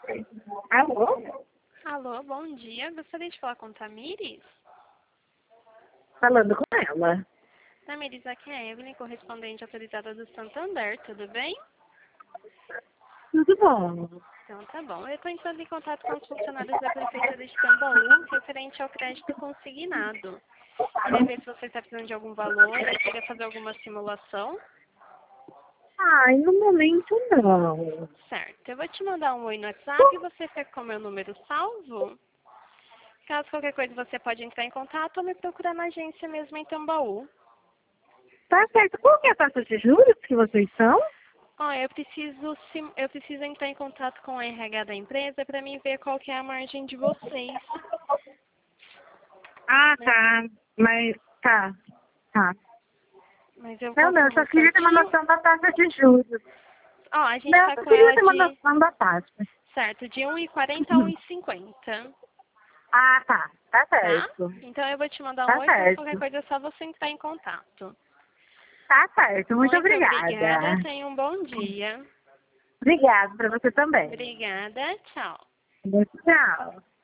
Alô? Alô, bom dia. Gostaria de falar com Tamires? Falando com ela. Tamires, aqui é a Evelyn, correspondente autorizada do Santander, tudo bem? Tudo bom? Então tá bom. Eu estou entrando em contato com os funcionários da Prefeitura de Tambaú, referente ao crédito consignado. Queria ver se você está precisando de algum valor, eu queria fazer alguma simulação. Ai, no momento não. Certo, eu vou te mandar um oi no WhatsApp e você fica com o meu número salvo. Caso qualquer coisa você pode entrar em contato ou me procurar na agência mesmo em Tambaú. Tá certo. Qual que é a taxa de juros que vocês são? Ó, eu preciso entrar em contato com a RH da empresa para mim ver qual que é a margem de vocês, Ah, né? tá. Mas, tá. Mas eu Não, eu confirmo só queria ter uma certinho. noção da taxa de juros. Ó, a gente Não, eu tá só com queria ela ter uma de, noção da taxa. certo, de 1,40 a 1,50, Ah, tá. Tá tá? certo. Então eu vou te mandar um Tá oi, caso qualquer certo. coisa é só você entrar em contato. Tá certo. Muito Muito obrigada. obrigada, tenha um bom dia. Obrigada pra você também. Obrigada, tchau. Tchau.